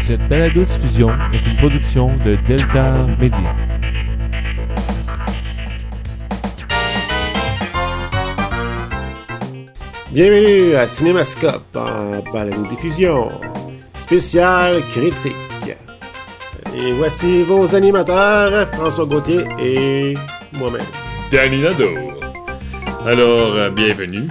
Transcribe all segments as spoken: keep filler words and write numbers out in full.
Cette balado-diffusion est une production de Delta Media. Bienvenue à Cinémascope en balado-diffusion spéciale critique. Et voici vos animateurs, François Gauthier et moi-même. Danny Nadeau. Alors, euh, bienvenue.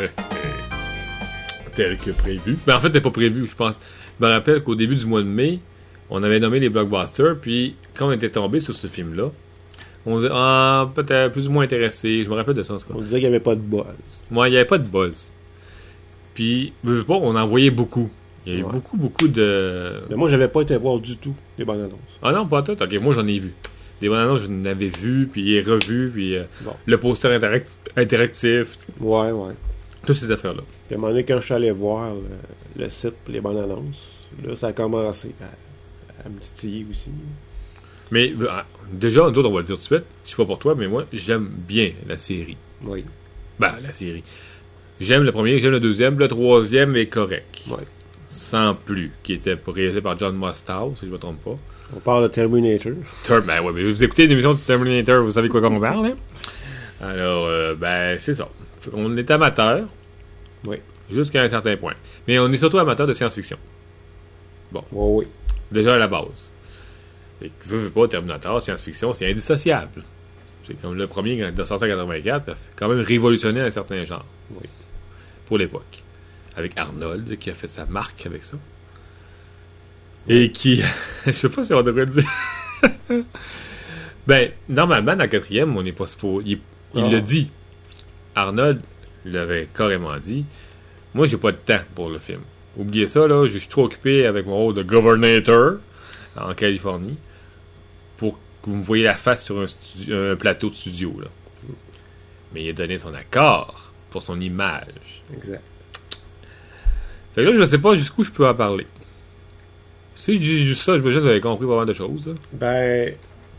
Tel que prévu. Ben, en fait, c'était pas prévu, je pense. Je me rappelle qu'au début du mois de mai, on avait nommé les blockbusters, puis quand on était tombé sur ce film-là, on disait, ah, peut-être plus ou moins intéressé. Je me rappelle de ça, en tout cas. On disait qu'il n'y avait pas de buzz. Moi, il n'y avait pas de buzz. Puis, je veux pas, on en voyait beaucoup. Il y a eu Ouais. beaucoup, beaucoup de... Mais moi, j'avais pas été voir du tout les bandes annonces. Ah non, pas tout. Ok, moi, j'en ai vu. Des bandes annonces, je n'avais vu, puis revu, puis euh, Bon. le poster interact- interactif, Ouais, ouais. toutes ces affaires-là. Puis à un moment donné, quand je suis allé voir le, le site pour les bandes annonces, là, ça a commencé à, à me titiller aussi. Mais euh, déjà, nous autres, on va le dire tout de suite, je sais pas pour toi, mais moi, j'aime bien la série. Oui. Ben, la série. J'aime le premier, j'aime le deuxième, le troisième est correct. Ouais. Sans plus, qui était réalisé par John Mustow, si je me trompe pas. On parle de Terminator. Ter- ben ouais, mais vous écoutez l'émission de Terminator, vous savez quoi qu'on parle, hein? Alors, euh, ben, c'est ça. On est amateur. Oui. Jusqu'à un certain point. Mais on est surtout amateur de science-fiction. Oui, oui. Déjà à la base. Et que veux, veux pas, Terminator, science-fiction, c'est indissociable. C'est comme le premier, quand il est sorti en quatre-vingt-quatre, a quand même révolutionné un certain genre. Oui. Pour l'époque. Avec Arnold, qui a fait sa marque avec ça. Et qui... je sais pas si on devrait le dire. Ben, normalement, dans le quatrième, on n'est pas supposé... Il, il Ah. le dit. Arnold l'avait carrément dit. Moi, j'ai pas de temps pour le film. Oubliez ça, là. Je suis trop occupé avec mon rôle de governator en Californie pour que vous me voyez la face sur un, stu- un plateau de studio, là. Mais il a donné son accord pour son image. Exact. Fait que là, je sais pas jusqu'où je peux en parler. Si je dis juste ça, je veux juste que vous avez compris pas mal de choses, là. Ben,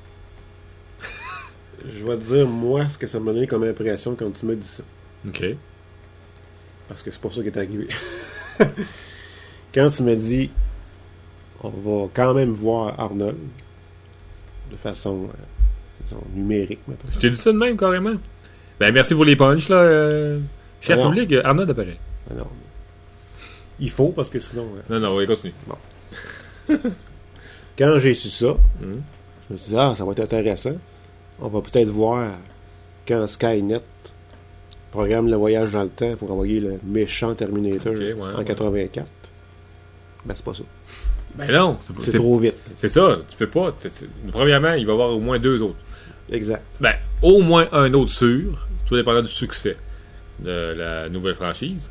je vais te dire, moi, ce que ça m'a donné comme impression quand tu m'as dit ça. OK. Parce que c'est pas ça qui est arrivé. Quand tu m'as dit, on va quand même voir Arnold de façon euh, disons, numérique, maintenant. Je t'ai dit ça de même, carrément. Ben, merci pour les punchs, là. Euh... Cher Alors. public, euh, Arnaud apparaît. Ah non. Il faut, parce que sinon... euh, Non, non, oui, continue. quand j'ai su ça, Mhm. je me suis dit, ah, ça va être intéressant. On va peut-être voir quand Skynet programme le voyage dans le temps pour envoyer le méchant Terminator Ok, ouais, en ouais. quatre-vingt-quatre. Ben, c'est pas ça. Ben non, c'est pas- C'est c'est- trop vite. C'est ça, tu peux pas. t'es- t'es- Premièrement, il va y avoir au moins deux autres. Exact. Ben, au moins un autre sûr, tout dépendant du succès de la nouvelle franchise.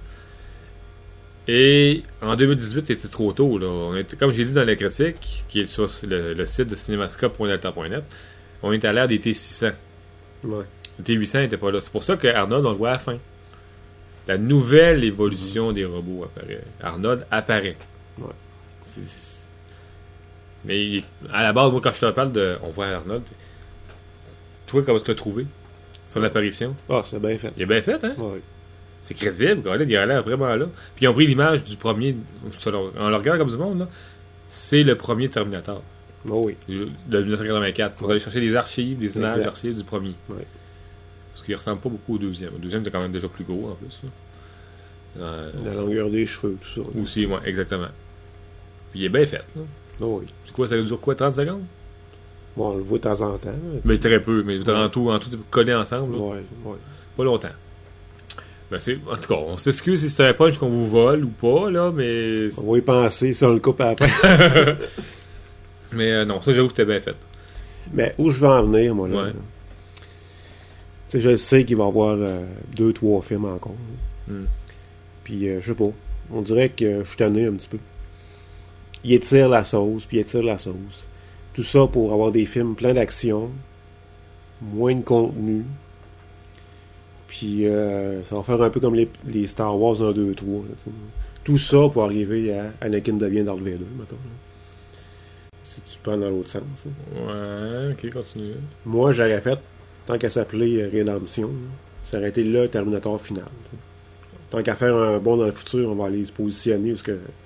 Et en deux mille dix-huit, c'était trop tôt, là. On était, comme j'ai dit dans la critique, qui est sur le, le site de cinémascope point delta point net, on est à l'ère des T six cents. Ouais. Le T huit cents n'était pas là. C'est pour ça que Arnold, on le voit à la fin. La nouvelle évolution des robots apparaît. Arnold apparaît. Ouais. C'est- c'est- Mais il- à la base, moi, quand je te parle de. On voit Arnold. Toi, comment tu l'as trouvé? Son apparition? Ah, c'est bien fait. Il est bien fait, hein? Ouais. C'est crédible, quand il a l'air vraiment là. Puis ils ont pris l'image du premier. selon- On le regarde comme du monde, là. C'est le premier Terminator. Oh oui. De dix-neuf cent quatre-vingt-quatre. On va aller chercher des archives, des images Exact. d'archives du premier. Ouais. Parce qu'il ressemble pas beaucoup au deuxième. Le deuxième était quand même déjà plus gros en plus. là. Euh, La longueur des cheveux, tout ça. aussi, ouais, exactement. Puis il est bien fait. Là. Oh oui. C'est quoi, ça dure quoi, trente secondes? Bon, on le voit de temps en temps. là. Mais très peu, mais Ouais. en tout, en tout collé ensemble, là, Ouais, ouais. pas longtemps. Ben c'est, en tout cas, on s'excuse si c'est un punch qu'on vous vole ou pas, là, mais. On va y penser si on le coupe après. Mais euh, non, ça j'avoue que c'était bien fait. Mais où je veux en venir, moi, là. Ouais. là. Tu sais, je sais qu'il va y avoir euh, deux, trois films encore. là. Mm. Puis, euh, je sais pas. On dirait que je suis tanné un petit peu. Il étire la sauce, puis il étire la sauce. Tout ça pour avoir des films pleins d'action, moins de contenu. Puis, euh, ça va faire un peu comme les, les Star Wars un, deux, trois. là, tu sais. Tout ça pour arriver à Anakin devient Darth Vader, mettons. là. Si tu prends dans l'autre sens. hein. Ouais, ok, continue. Moi, j'aurais fait, tant qu'à s'appeler euh, Rédemption, là, ça aurait été le Terminator final. t'sais. Tant qu'à faire un bond dans le futur, on va aller se positionner parce que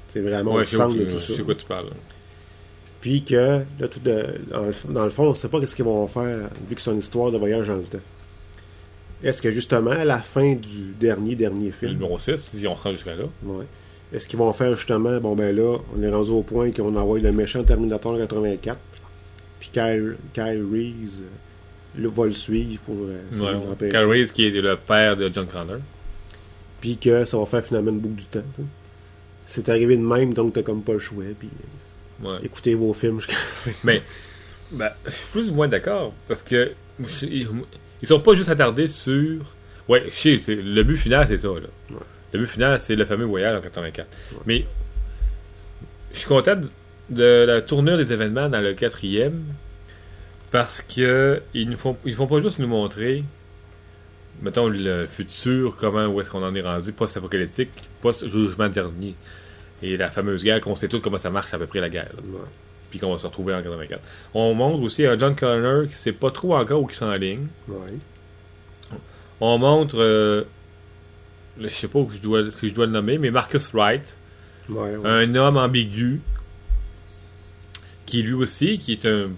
C'est vraiment Ouais, le je sais centre où- de tout je ça. sais quoi tu parles. là. Puis que, là, tout de- dans, le, dans le fond, on ne sait pas ce qu'ils vont faire, vu que c'est une histoire de voyage dans le temps. Est-ce que, justement, à la fin du dernier, dernier Le film, numéro six, si on se rend jusqu'à là. ouais, est-ce qu'ils vont faire, justement, bon, ben là, on est rendu au point qu'on envoie le méchant Terminator quatre-vingt-quatre, puis Kyle, Kyle Reese euh, le, va le suivre pour euh, essayer Ouais, de l'empêcher. Kyle Reese, qui est le père de John Connor. Puis que ça va faire finalement une boucle du temps, tu sais. C'est arrivé de même, donc t'as comme pas le choix, puis Ouais. écoutez vos films jusqu'à Mais, ben, je suis plus ou moins d'accord. Parce que, je- ils, ils sont pas juste attardés sur. Ouais, je sais, c'est- le but final, c'est ça, là. Ouais. Le but final, c'est le fameux voyage en quatre-vingt-quatre. Ouais. Mais, je suis content de, de la tournure des événements dans le quatrième. Parce que, ils ne font, ils font pas juste nous montrer, mettons, le futur, comment, où est-ce qu'on en est rendu, post-apocalyptique, post-jugement dernier. Et la fameuse guerre, qu'on sait tous comment ça marche à peu près la guerre. Là. Ouais. Puis qu'on va se retrouver en quatre-vingt-quatre. On montre aussi un John Connor qui sait pas trop encore où il s'enligne. Ouais. On montre, euh, je sais pas où je dois, si je dois le nommer, mais Marcus Wright, Ouais, ouais. un homme ambigu, qui lui aussi, qui est un,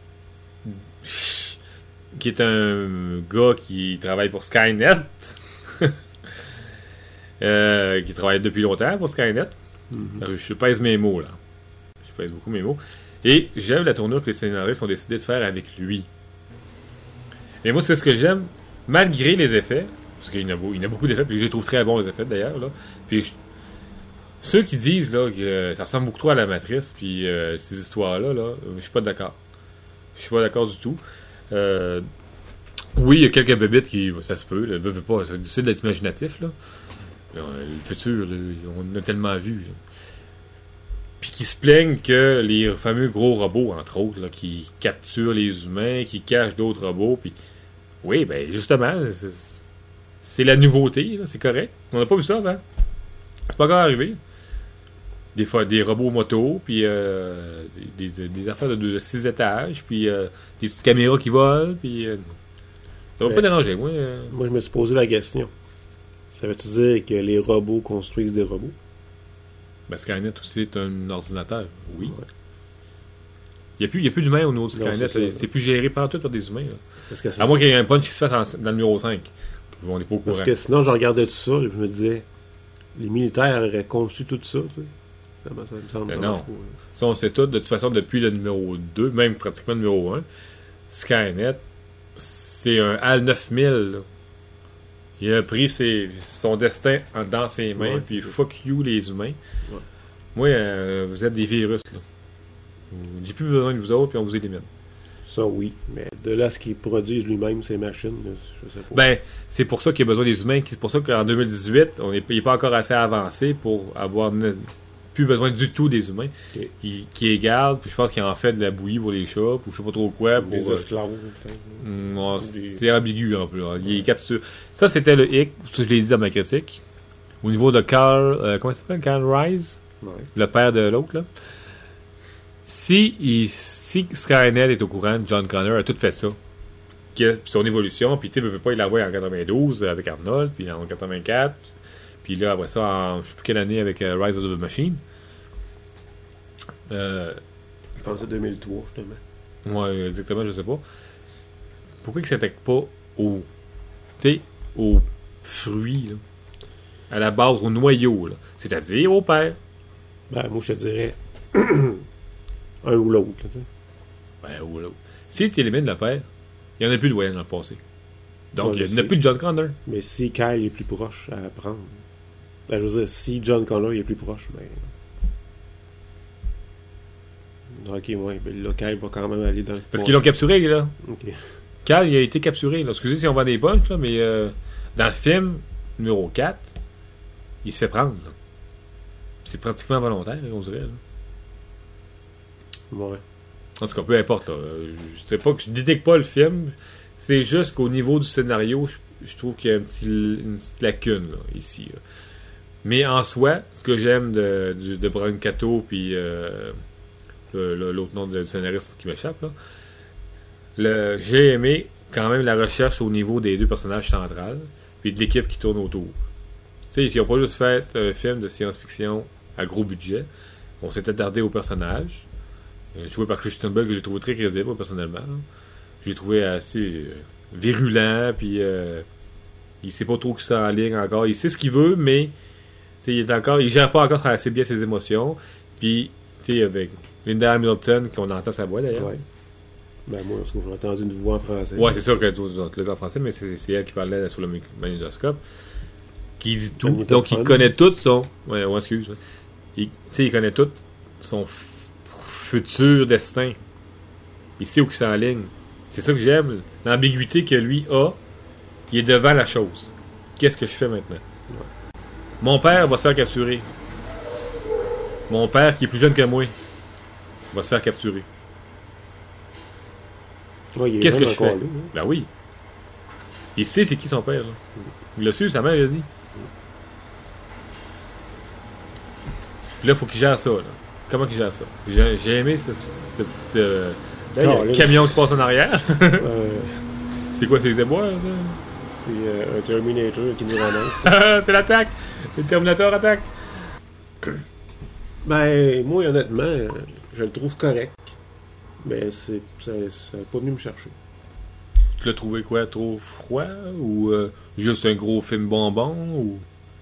qui est un gars qui travaille pour Skynet, euh, qui travaille depuis longtemps pour Skynet. Mhm. Euh, Je pèse mes mots, là. Je pèse beaucoup mes mots. Et j'aime la tournure que les scénaristes ont décidé de faire avec lui. Et moi, c'est ce que j'aime, malgré les effets, parce qu'il y en a, beau- il y en a beaucoup d'effets, puis je les trouve très bons, les effets, d'ailleurs, là. Puis je- ceux qui disent, là, que euh, ça ressemble beaucoup trop à la Matrice, puis euh, ces histoires-là, là, euh, je suis pas d'accord. Je suis pas d'accord du tout. Euh, oui, il y a quelques bébites qui, ça se peut, là, veut, veut pas, c'est difficile d'être imaginatif, là. Euh, Le futur, là, on en a tellement vu, là. Puis qui se plaignent que les fameux gros robots, entre autres, là, qui capturent les humains, qui cachent d'autres robots, puis oui, ben justement, c'est, c'est la nouveauté, là, c'est correct. On n'a pas vu ça avant. C'est pas encore arrivé. Des fois, des robots motos, puis euh, des, des, des affaires de, de six étages, puis euh, des petites caméras qui volent, puis euh, ça va Mais- pas déranger, moi. euh. Moi, je me suis posé la question. Ça veut-tu dire que les robots construisent des robots? Ben, Skynet aussi est un ordinateur, oui. Ouais. Il n'y a plus, il y a plus d'humains au niveau de Non, Skynet. c'est C'est, ça. c'est plus géré par tout par des humains. Là. Parce que, c'est À moins qu'il y ait un punch qui se fasse en- dans le numéro cinq. On n'est pas au courant. Parce que sinon, je regardais tout ça et je me disais, les militaires auraient conçu tout ça, tu sais. Ça me, ça me semble Ben ça non. marche pas, là. Ça, on sait tout, de toute façon, depuis le numéro deux, même pratiquement le numéro un, Skynet, c'est un HAL neuf mille. Là. Il a pris ses- son destin en- dans ses mains, Ouais, puis c'est ça. fuck you les humains. Ouais. Moi, euh, vous êtes des virus. Là. J'ai plus besoin de vous autres, puis on vous élimine. Ça, oui. Mais de là, ce qu'ils produisent lui-même, ces machines, là, je sais pas. Ben, c'est pour ça qu'il y a besoin des humains. C'est pour ça qu'en deux mille dix-huit, on n'est pas encore assez avancé pour avoir ne- plus besoin du tout des humains. Ok. Ils- qui les gardent, puis je pense qu'ils en fait de la bouillie pour les chats, ou je sais pas trop quoi. Pour, des euh, esclaves, peut-être. Mm, non, Des- c'est ambigu un peu. Là. Il capture. Ça, c'était le hic. Ça, je l'ai dit dans ma critique. Au niveau de Carl. euh, comment il s'appelle Carl Rise, Ouais. le père de l'autre. Là. Si, il, si Skynet est au courant, John Connor a tout fait ça. Que son évolution, puis tu sais, veut veut pas, il l'a envoyé en quatre-vingt-douze avec Arnold, puis en quatre-vingt-quatre. Puis là, après ça, en je sais plus quelle année avec euh, Rise of the Machine. Euh, Je pensais deux mille trois, justement. Moi, exactement, je sais pas. Pourquoi ils s'attaquent pas au, tu sais, aux fruits, là, à la base, au noyau, là, c'est-à-dire au père. Ben, moi, je te dirais un ou l'autre, là, tu sais. Ben, ou l'autre. Si tu élimines le père, il n'y en a plus de voyage dans le passé. Donc, Ouais, il n'y je en a sais. plus de John Connor. Mais si Kyle est plus proche à apprendre, ben, je veux dire, si John Connor est plus proche, ben. Ok, ouais, ben là, Kyle va quand même aller dans le. Parce qu'ils l'ont capturé, là. Ok. Cal, il a été capturé. Là. Excusez si on va des punchs, là, mais euh, dans le film numéro quatre, il se fait prendre. Là. C'est pratiquement volontaire, on dirait. Là. Ouais. En tout cas, peu importe. Là. Je sais pas que je détecte pas le film. C'est juste qu'au niveau du scénario, je, je trouve qu'il y a un petit, une petite lacune là, ici. Là. Mais en soi, ce que j'aime de, de, de Brancato puis euh, le- le- l'autre nom du scénariste qui m'échappe, là, le, j'ai aimé quand même la recherche au niveau des deux personnages centrales puis de l'équipe qui tourne autour. Tu sais, ils n'ont pas juste fait un film de science-fiction à gros budget. On s'est attardé au personnage. Euh, joué par Christian Bale, que j'ai trouvé très crédible, personnellement. Là. J'ai trouvé assez euh, virulent, puis euh, il sait pas trop que ça en ligne encore. Il sait ce qu'il veut, mais il est encore, il gère pas encore assez bien ses émotions. Puis, tu sais, avec Linda Hamilton, qu'on entend sa voix d'ailleurs. Ouais. Ben moi, parce que j'ai entendu une voix en français. Ouais, c'est sûr que tu l'as vu en français, mais c'est, c'est elle qui parlait sur le magnétoscope. Qui dit tout. Donc, il connaît tout son. Ouais, ouais, excuse. Il, tu sais, il connaît tout son f- futur destin. Il sait où il s'enligne. C'est ça que j'aime. L'ambiguïté que lui a, il est devant la chose. Qu'est-ce que je fais maintenant? Ouais. Mon père va se faire capturer. Mon père, qui est plus jeune que moi, va se faire capturer. Ouais, il est Qu'est-ce que je fais? là, hein? Ben oui. Il sait c'est qui son père. Là. Il l'a su, sa mère l'a dit. Puis là, il faut qu'il gère ça. Là. Comment qu'il gère ça? J'ai, j'ai aimé ce, ce, ce, euh, là, il y a un camion qui passe en arrière. euh... C'est quoi, c'est les éboires, ça? C'est euh, un Terminator qui nous ramasse. C'est l'attaque! C'est le Terminator attaque! Ben, moi, honnêtement, je le trouve correct. Mais c'est, ça n'a pas venu me chercher. Tu l'as trouvé quoi? Trop froid? Ou euh, juste un gros film bonbon? Ou...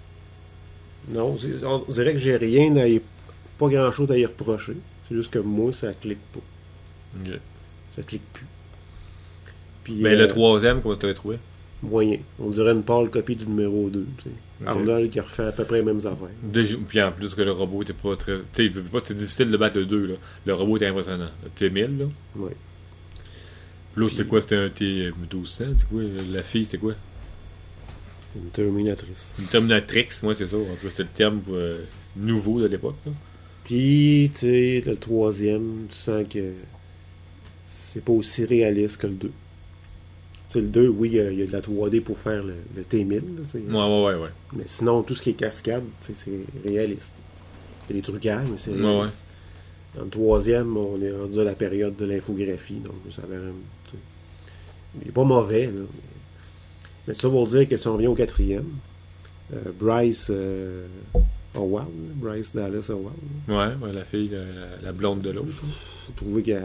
Non, c'est, on dirait que j'ai rien à y, pas grand chose à y reprocher. C'est juste que moi, ça clique pas. Okay. Ça clique plus. Puis, ben, euh, le troisième, comment tu l'as trouvé? Moyen. On dirait une pâle copie du numéro deux. Tu sais. Okay. Arnold qui refait à peu près les mêmes affaires. Déjà, puis en plus que le robot était pas très. Tu sais, c'était difficile de battre le deux. Là. Le robot était impressionnant. Le T mille, là. Oui. L'autre, c'était quoi? C'était un T douze cents? C'est quoi? La fille, c'était quoi? Une Terminatrice. Une Terminatrix, moi, c'est ça. En tout cas, c'est le terme euh, nouveau de l'époque. Là. Puis, tu sais, le troisième, tu sens que c'est pas aussi réaliste que le deux. C'est le deux, oui, il y, a, il y a de la trois D pour faire le, le T mille. Là, ouais, ouais, ouais, ouais. Mais sinon, tout ce qui est cascade, c'est réaliste. Il y a des trucages, mais c'est réaliste. Ouais, ouais. Dans le troisième, on est rendu à la période de l'infographie, donc ça a l'air... Il n'est pas mauvais, là. Mais ça pour dire que si on revient au quatrième, euh, Bryce euh, Howard, Bryce Dallas Howard. Ouais, ouais, la fille, la, la blonde de l'autre. J'ai trouvé qu'elle...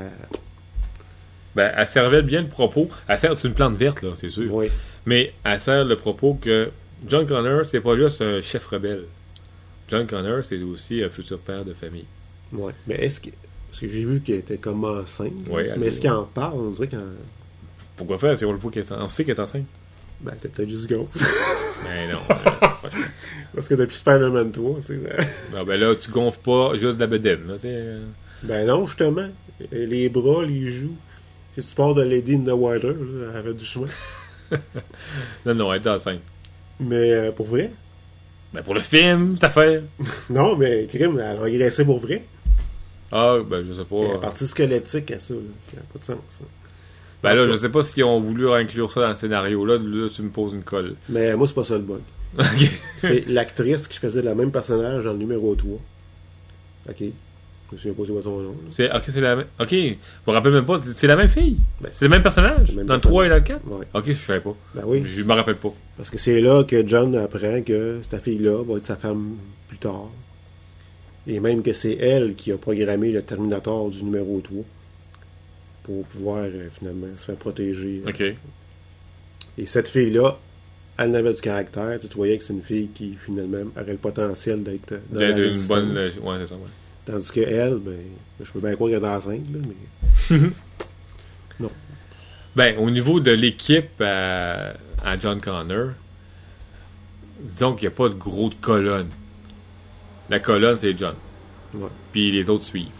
Ben, elle servait bien le propos. Elle sert, c'est une plante verte, là, c'est sûr. Oui. Mais elle sert le propos que John Connor, c'est pas juste un chef rebelle. John Connor, c'est aussi un futur père de famille. Oui. Mais est-ce que... Parce que j'ai vu qu'elle était comme enceinte. Oui, mais est-ce qu'elle en parle? On dirait qu'elle... Pourquoi faire si on le voit qu'elle est enceinte? On sait qu'elle est enceinte. Ben, t'es peut-être juste grosse. Ben non. euh, Parce que depuis Spider-Man trois, tu sais... Non, ben là, tu gonfles pas juste de la bedaine, là, tu sais... Ben non, justement. Les bras, les joues... Si tu pars de Lady in the Water, là, elle avait du chemin. non, non, elle est enceinte. Mais euh, pour vrai? Ben pour le film, ta affaire. Non, mais crime, elle a engraissé pour vrai. Ah, ben je sais pas. Elle est partie squelettique à ça, là. Ça n'a pas de sens, ça. Ben là, je sais pas s'ils ont voulu inclure ça dans le scénario. Là, là tu me poses une colle. Mais moi, c'est pas ça le bug. Okay. C'est l'actrice qui faisait le même personnage dans le numéro trois. OK. Je me souviens pas c'est son nom. C'est, ok, c'est la même. Ok, je me rappelle même pas. C'est, c'est la même fille. Ben, c'est le même personnage. Le même dans personnage. Le trois et dans le quatre. Ouais. Ok, je savais pas. Ben oui. Je me rappelle pas. Parce que c'est là que John apprend que cette fille-là va être sa femme plus tard. Et même que c'est elle qui a programmé le Terminator du numéro trois pour pouvoir euh, finalement se faire protéger. Ok. Et cette fille-là, elle avait du caractère. Tu voyais que c'est une fille qui finalement aurait le potentiel d'être dans d'être la une bonne. Ouais, c'est ça, ouais. Tandis que elle, ben, je peux bien croire qu'elle est enceinte, là, mais. Non. Ben, au niveau de l'équipe à, à John Connor, disons qu'il n'y a pas de gros de colonne. La colonne, c'est John. Ouais. Puis les autres suivent.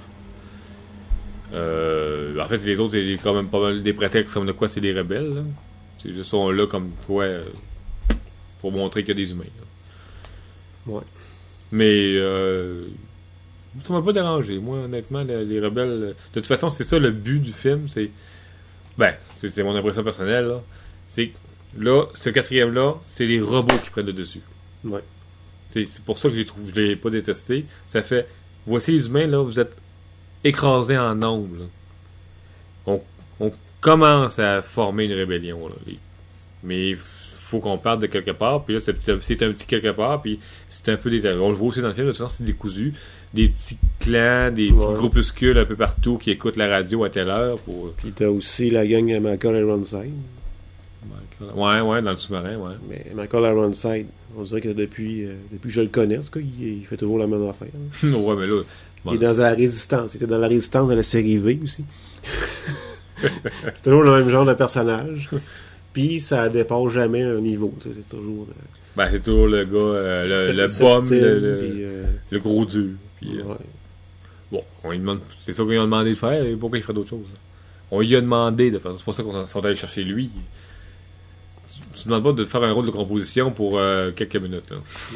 Euh, en fait, les autres, c'est quand même pas mal des prétextes comme de quoi c'est des rebelles. Là. C'est juste sont là comme quoi euh, pour montrer qu'il y a des humains. Là. Ouais. Mais euh, ça m'a pas dérangé. Moi, honnêtement, les, les rebelles... De toute façon, c'est ça le but du film. C'est... Ben, c'est, c'est mon impression personnelle. Là. C'est que là, ce quatrième-là, c'est les robots qui prennent le dessus. Ouais. C'est, c'est pour ça que j'ai trouvé, je l'ai pas détesté. Ça fait... Voici les humains, là, vous êtes écrasés en nombre. Là. On, on commence à former une rébellion. Là. Mais faut qu'on parte de quelque part, puis là, c'est, c'est un petit quelque part, puis c'est un peu des... On le voit aussi dans le film, là, souvent, c'est décousu. Des petits clans, des petits Ouais. groupuscules un peu partout qui écoutent la radio à telle heure pour... Puis t'as aussi la gang à Michael Ironside. Ouais, ouais, dans le sous-marin, ouais. Mais Michael Ironside, on dirait que depuis, euh, depuis que je le connais, en tout cas, il, il fait toujours la même affaire. Là. ouais, mais là... Bon. Il est dans la résistance. Il était dans la résistance de la série V aussi. C'est toujours le même genre de personnage. Puis ça dépasse jamais un niveau. C'est, c'est toujours... Euh, ben, c'est toujours le gars, euh, le, c'est- le c'est bum, style, le, le, puis, euh, le gros dur. Puis, euh, ouais. bon, on lui demande... C'est ça qu'ils ont demandé de faire, et pourquoi il ferait d'autres choses? Là? On lui a demandé de faire ça. C'est pour ça qu'on sont allés chercher lui. Tu ne demandes pas de faire un rôle de composition pour euh, quelques minutes.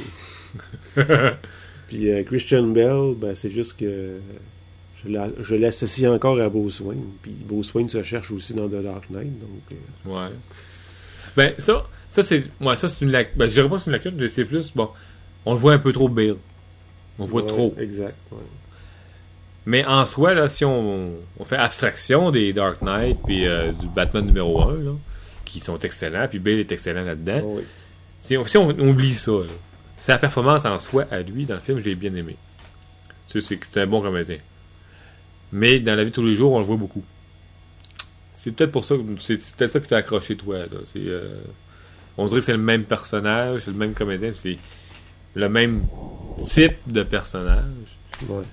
Là. Puis euh, Christian Bale, ben, c'est juste que je, l'a- je l'associe encore à Bruce Wayne. Puis Bruce Wayne se cherche aussi dans The Dark Knight. Donc, euh, Ouais. Ben, ça, ça c'est. Ouais, ça, c'est une lacune. Ben, je dirais pas que c'est une lacune, mais c'est plus. Bon, on le voit un peu trop Bale. On le voit ouais, trop. Exact. Ouais. Mais en soi, là, si on, on fait abstraction des Dark Knight puis euh, du Batman numéro un, là, qui sont excellents, puis Bale est excellent là-dedans, Oh, oui. si on, si on oublie ça, là, sa performance en soi à lui dans le film, je l'ai bien aimé. Tu sais, c'est, c'est un bon comédien. Mais dans la vie de tous les jours, on le voit beaucoup. C'est peut-être pour ça que c'est, c'est peut-être ça que t'as accroché toi. Là. C'est, euh, on dirait que c'est le même personnage, c'est le même comédien, c'est le même type de personnage. Ouais.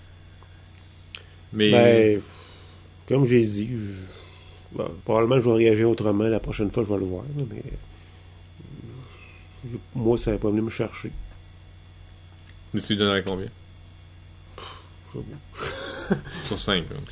Mais Ben, f- comme j'ai dit, je- bon, probablement je vais réagir autrement la prochaine fois que je vais le voir. là, mais je- moi, ça va pas venir me chercher. tu lui donnerais combien? Je sais pas. Sur cinq. Là.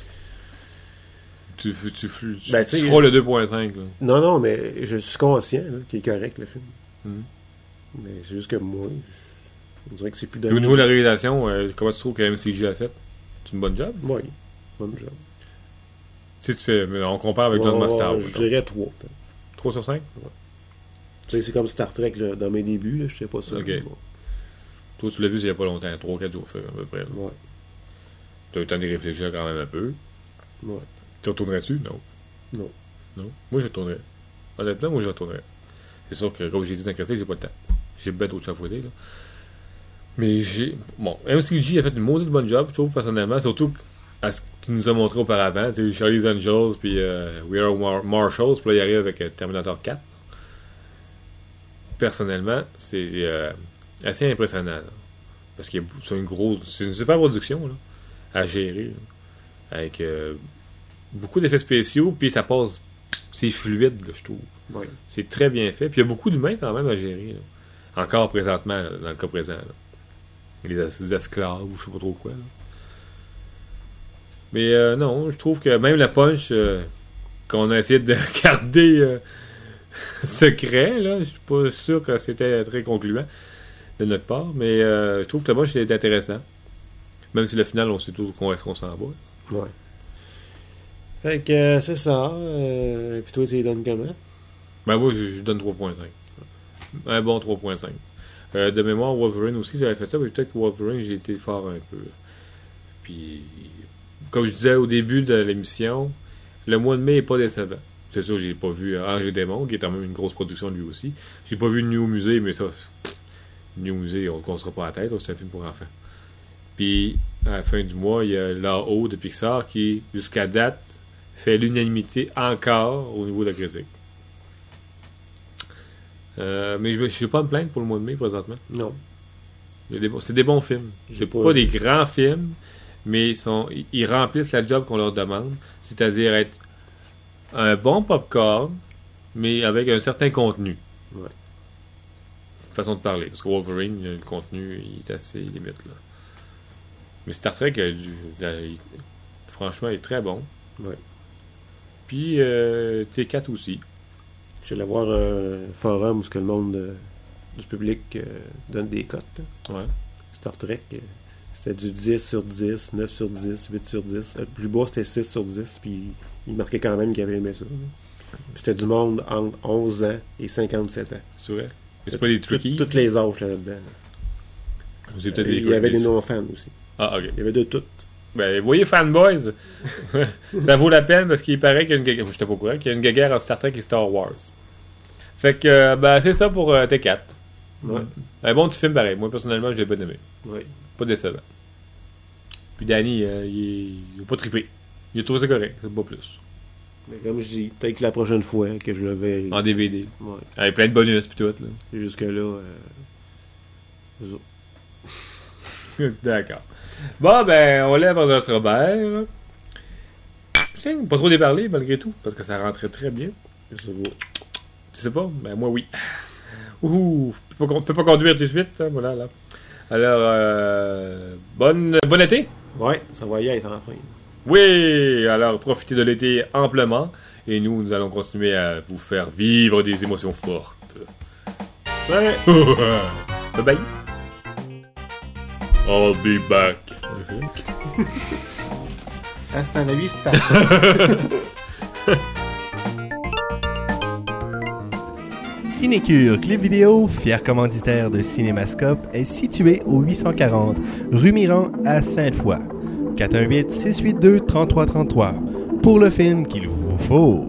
Tu, tu, tu, tu, Ben, tu tu sais, feras le deux virgule cinq. Là. Non, non, mais je suis conscient là, qu'il est correct, le film. Mhm. Mais c'est juste que moi, je- on dirait que c'est plus Puis au niveau de la réalisation, euh, comment tu trouves que M C G a fait? C'est une bonne job? Oui, bonne job. Tu sais, tu fais, mais on compare avec John Ouais, Mustard. ouais, je dirais trois. trois sur cinq? Tu sais, c'est comme Star Trek là, dans mes débuts, là, je sais pas ça. Ok. mais bon. Toi, tu l'as vu il y a pas longtemps, trois quatre jours, fait, à peu près. Ouais, Tu as eu le temps d'y réfléchir quand même un peu. ouais. Tu retournerais-tu? Non. Non. Non. Moi, je retournerais. Honnêtement, moi, je retournerais. C'est sûr que, comme j'ai dit dans le critique, j'ai pas le temps. J'ai bien d'autres choses à fouetter, là. Mais j'ai. Bon, M C G a fait une maudite bonne job, je trouve, personnellement, surtout à ce qu'il nous a montré auparavant. Tu sais, Charlie's Angels, puis euh, We Are Mar- Marshalls, puis là, il arrive avec euh, Terminator quatre. Personnellement, c'est euh, assez impressionnant, là. Parce que c'est une grosse. C'est une super production, là, à gérer, là. Avec euh, beaucoup d'effets spéciaux, puis ça passe. C'est fluide, là, je trouve. Ouais. C'est très bien fait. Puis il y a beaucoup d'humains quand même à gérer. Là. Encore présentement, là, dans le cas présent. Là. Les, es- les esclaves ou je sais pas trop quoi. Là. Mais euh, non, je trouve que même la punch euh, qu'on a essayé de garder euh, secret, là, je suis pas sûr que c'était très concluant de notre part. Mais euh, je trouve que la punch était intéressant. Même si le final, on sait tous où est-ce qu'on s'en va. Ouais. Fait que euh, c'est ça. Euh, puis toi, tu les donnes comment? Ben moi, je, je donne trois virgule cinq. Un bon trois virgule cinq. Euh, de mémoire, Wolverine aussi, j'avais fait ça, mais peut-être que Wolverine, j'ai été fort un peu. Puis, comme je disais au début de l'émission, le mois de mai n'est pas décevant. C'est sûr, j'ai pas vu Angers Démon, qui est quand même une grosse production lui aussi. J'ai pas vu New Musée, mais ça, c'est- New Musée, on ne cassera pas la tête, c'est un film pour enfants. Puis, à la fin du mois, il y a Là-haut de Pixar qui, jusqu'à date, fait l'unanimité encore au niveau de la critique. Euh, mais je ne vais pas me plaindre pour le mois de mai présentement. Non. Il y a des bons- c'est des bons films. J'ai C'est pas pas, vu. des grands films, mais ils, sont, ils- ils remplissent la job qu'on leur demande, c'est-à-dire être un bon popcorn, mais avec un certain contenu. Ouais. Façon de parler. Parce que Wolverine, le contenu il est assez limite. Là. Mais Star Trek, il a du- la- il- franchement, il est très bon. Ouais. Puis euh, T quatre aussi. J'allais voir un forum où ce que le monde euh, du public euh, donne des cotes. là. Ouais. Star Trek, euh, c'était du dix sur dix, neuf sur dix, huit sur dix. Le plus bas, c'était six sur dix, puis il marquait quand même qu'il avait aimé ça. là. Puis c'était du monde entre onze ans et cinquante-sept ans. C'est vrai. Mais c'est pas des Tout- trickies. Toutes les âges là-dedans. là. C'est peut-être des Il y avait des quickies. non-fans aussi. Ah, ok. Il y avait de tout. Ben, voyez, fanboys, ça vaut la peine parce qu'il paraît qu'il y a une guéguerre. Je n'étais pas au courant qu'il y a une guéguerre entre Star Trek et Star Wars. Fait que, euh, ben, c'est ça pour euh, T quatre. Ouais. Un bon petit film pareil. Moi, personnellement, je l'ai bien aimé. Ouais. Pas décevant. Puis Danny, euh, il, est... il a pas trippé. Il a trouvé ça correct, c'est pas plus. Mais comme je dis, peut-être que la prochaine fois que je le verrai. En D V D. Ouais. Avec plein de bonus pis tout, là. Jusque-là. Euh... D'accord. Bon, ben, on lève notre verre. Tiens, pas trop déparler, malgré tout, parce que ça rentrait très bien. C'est beau. Tu sais pas? Ben, moi, oui. Ouh, je peux, peux pas conduire tout de suite, hein, voilà, là. Alors, euh, bonne, bon été? Ouais, ça va y être enfin. Oui, alors profitez de l'été amplement et nous, nous allons continuer à vous faire vivre des émotions fortes. Ouais. Bye bye. I'll be back. Hasta la vista. Cinécure Club Vidéo, fier commanditaire de Cinémascope, est situé au huit cent quarante rue Miran à Sainte-Foy. quatre un huit, six huit deux, trois trois trois trois pour le film qu'il vous faut.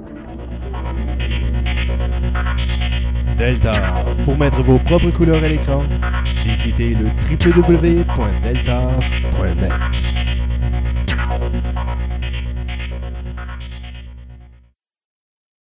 Deltar, pour mettre vos propres couleurs à l'écran, visitez le w w w point deltar point net.